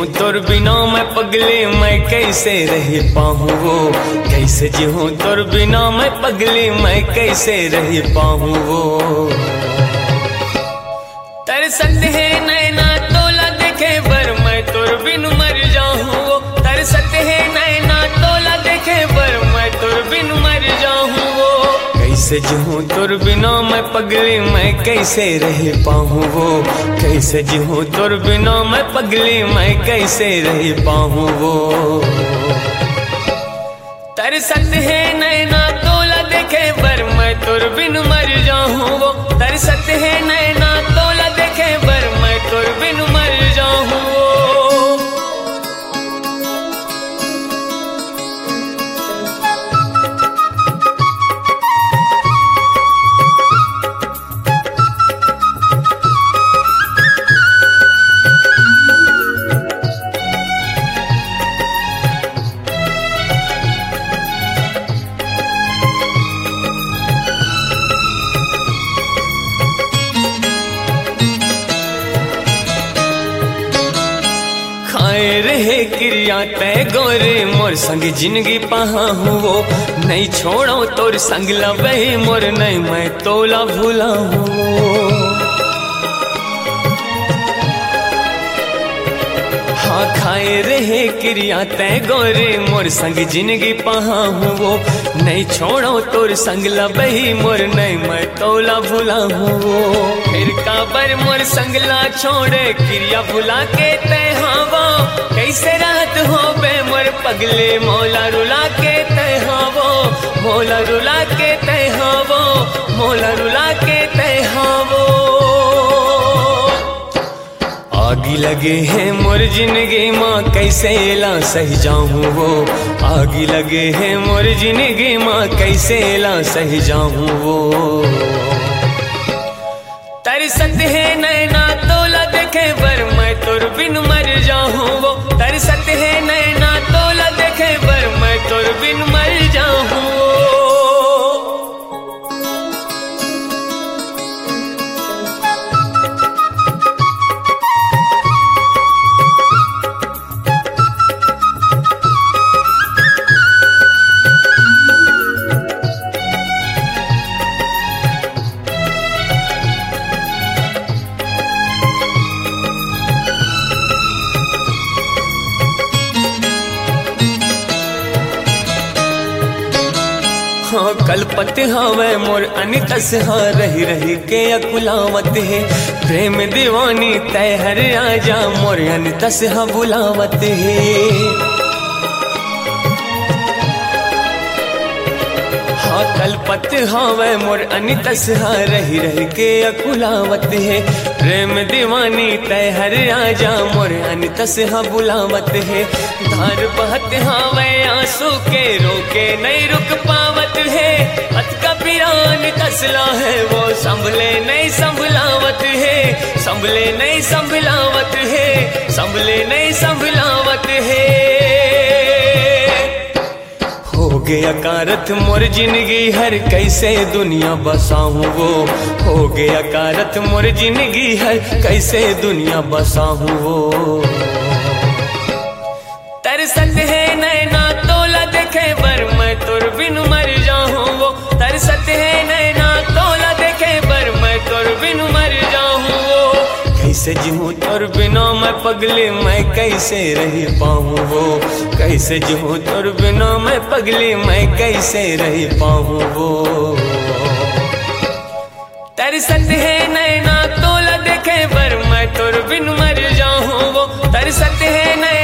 तोर बिना मैं पगले मैं कैसे रह पाऊँ वो, कैसे जीऊँ तोर बिना मैं पगले मैं कैसे रह पाऊँ वो। तरसत है नैना तोला देखे बर मैं तोर बिन मर जाऊँ वो, तरसत है नैना तोला देखे बर मैं तोर बिन मर जाऊँ वो। कैसे जीऊँ तोर बिना मैं पगले मैं कैसे रह पाऊँ वो, कैसे जीऊँ तोर बिना मैं पगले मैं कैसे रह पाऊँ वो। तरसत है नैना तोला देखे बर मैं तोर बिन मर जाऊँ वो, तरसत है नैना तोला देखे बर मैं तोर बिन मर जाऊँ वो। खाए रहे क्रिया तय गोरे मोर संग जिंदगी पहा हूँ वो, नहीं छोड़ो तोर संग लबे मोर नहीं मैं तोला भूला हूँ। हाँ खाए रहे क्रिया तय गोरे मोर संग जिंदगी पहा हूँ वो, नहीं छोड़ो तोर संग लबही मोर नहीं मैं तोला भूला हूँ वो। फिर काबर मोर संगला छोड़े क्रिया भुला के तय हवा, कैसे रात हो बे मोर पगले मौला रुला के तय हवो, मौला रुला के तय हवो, मौला रुला के तय हवो। आगी लगे हैं मोर जिंदगी माँ कैसे ला सही जाऊँ वो, आगी लगे हैं मोर जिंदगी माँ कैसे ला सही जाऊँ वो। तरसत है नैना तोला देखे बर मैं तोर बिन मर जाऊँ वो, तरसत है नैना तोला देखे बर मैं तोर बिन मर जाऊँ वो। हाँ कलपत हवे मोर अनितस हाँ रही रही के अकुलावत है, प्रेम दीवानी तय हर आजा मोर अनितस हाँ बुलावत है। हाँ कलपत हवे मोर अनितस हाँ रही रही के अकुलावत है, प्रेम दीवानी तय हर आजा मोर अनितस हाँ बुलावत है। धार बहत हवे आंसू के रोके नहीं रुक पावत है, अत का पिरान तसला है वो संभले नहीं संभलावत है, संभले नहीं संभलावत है, संभले नहीं संभलावत है। हो गया कारत मोर जिंदगी हर कैसे दुनिया बसाऊँ वो, हो गया कारत मोर जिंदगी हर कैसे दुनिया बसाऊँ वो। तरसत है नैना तोला देखे बर मैं तोर बिन मर जाऊँ वो, तरसत है नैना तोला देखे बर मैं तोर बिन मर जाऊँ वो। कैसे जीऊँ तोर बिना मैं पगले मैं कैसे रह पाऊँ वो, कैसे जीऊँ तोर बिना मैं पगले मैं कैसे रह पाऊँ वो। तरसत है नैना तोला देखे बर मैं तोर बिन मर जाऊँ वो, तरसत है नैना